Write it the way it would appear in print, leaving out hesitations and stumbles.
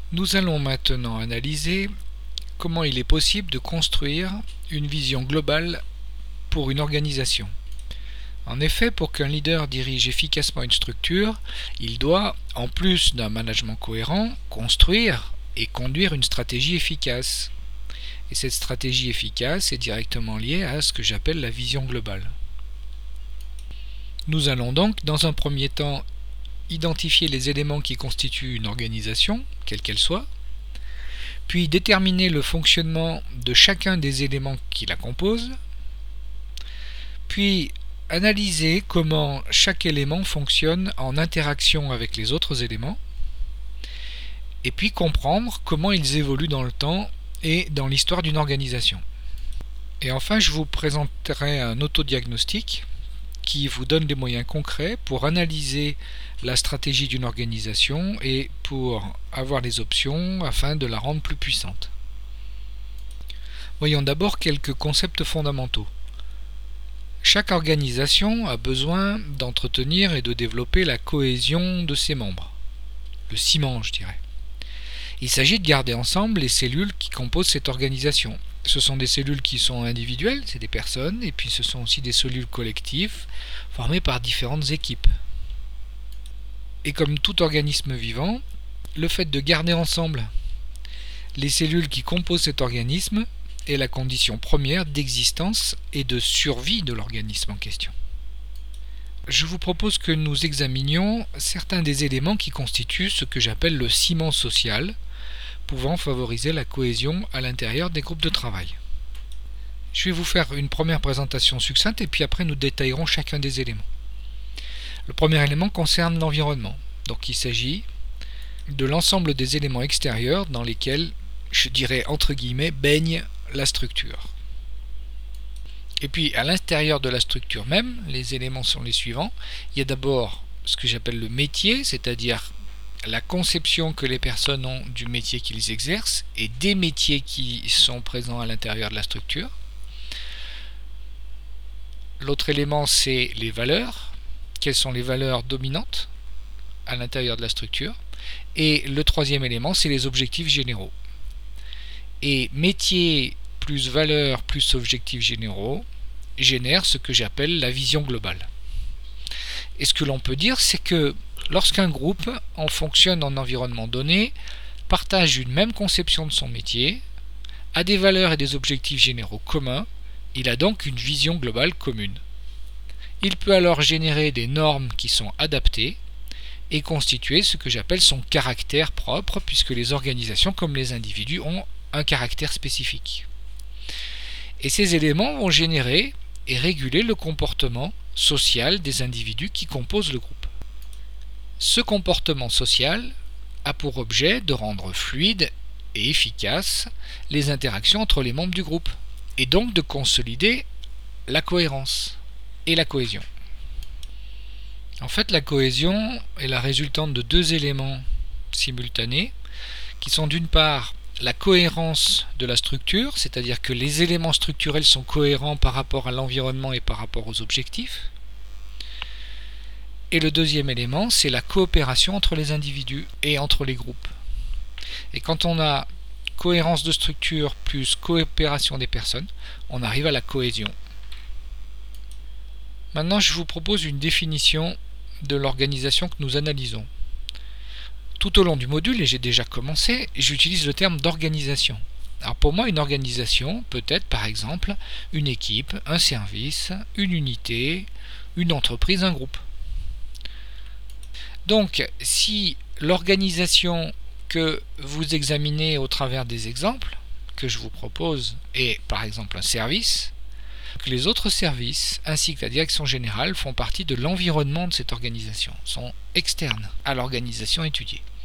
Nous allons maintenant analyser comment il est possible de construire une vision globale pour une organisation. En effet, pour qu'un leader dirige efficacement une structure, il doit, en plus d'un management cohérent, construire et conduire une stratégie efficace. Et cette stratégie efficace est directement liée à ce que j'appelle la vision globale. Nous allons donc, dans un premier temps, identifier les éléments qui constituent une organisation, quelle qu'elle soit, puis déterminer le fonctionnement de chacun des éléments qui la composent, puis analyser comment chaque élément fonctionne en interaction avec les autres éléments, et puis comprendre comment ils évoluent dans le temps et dans l'histoire d'une organisation. Et enfin, je vous présenterai un autodiagnostic qui vous donne des moyens concrets pour analyser la stratégie d'une organisation et pour avoir les options afin de la rendre plus puissante. Voyons d'abord quelques concepts fondamentaux. Chaque organisation a besoin d'entretenir et de développer la cohésion de ses membres, le ciment, je dirais. Il s'agit de garder ensemble les cellules qui composent cette organisation. Ce sont des cellules qui sont individuelles, c'est des personnes, et puis ce sont aussi des cellules collectives formées par différentes équipes. Et comme tout organisme vivant, le fait de garder ensemble les cellules qui composent cet organisme est la condition première d'existence et de survie de l'organisme en question. Je vous propose que nous examinions certains des éléments qui constituent ce que j'appelle le ciment social, pouvant favoriser la cohésion à l'intérieur des groupes de travail. Je vais vous faire une première présentation succincte et puis après nous détaillerons chacun des éléments. Le premier élément concerne l'environnement. Donc il s'agit de l'ensemble des éléments extérieurs dans lesquels, je dirais entre guillemets, baigne la structure. Et puis à l'intérieur de la structure même, les éléments sont les suivants. Il y a d'abord ce que j'appelle le métier, c'est-à-dire la conception que les personnes ont du métier qu'ils exercent et des métiers qui sont présents à l'intérieur de la structure. L'autre élément, c'est les valeurs. Quelles sont les valeurs dominantes à l'intérieur de la structure? Et le troisième élément, c'est les objectifs généraux. Et métier plus valeurs plus objectifs généraux génère ce que j'appelle la vision globale. Et ce que l'on peut dire, c'est que lorsqu'un groupe fonctionne en environnement donné, partage une même conception de son métier, a des valeurs et des objectifs généraux communs, il a donc une vision globale commune. Il peut alors générer des normes qui sont adaptées et constituer ce que j'appelle son caractère propre, puisque les organisations comme les individus ont un caractère spécifique. Et ces éléments vont générer et réguler le comportement social des individus qui composent le groupe. Ce comportement social a pour objet de rendre fluides et efficaces les interactions entre les membres du groupe, et donc de consolider la cohérence et la cohésion. En fait, la cohésion est la résultante de deux éléments simultanés, qui sont d'une part la cohérence de la structure, c'est-à-dire que les éléments structurels sont cohérents par rapport à l'environnement et par rapport aux objectifs. Et le deuxième élément, c'est la coopération entre les individus et entre les groupes. Et quand on a cohérence de structure plus coopération des personnes, on arrive à la cohésion. Maintenant, je vous propose une définition de l'organisation que nous analysons. Tout au long du module, et j'ai déjà commencé, j'utilise le terme d'organisation. Alors pour moi, une organisation peut être par exemple une équipe, un service, une unité, une entreprise, un groupe. Donc, si l'organisation que vous examinez au travers des exemples que je vous propose est par exemple un service, que les autres services ainsi que la direction générale font partie de l'environnement de cette organisation, sont externes à l'organisation étudiée.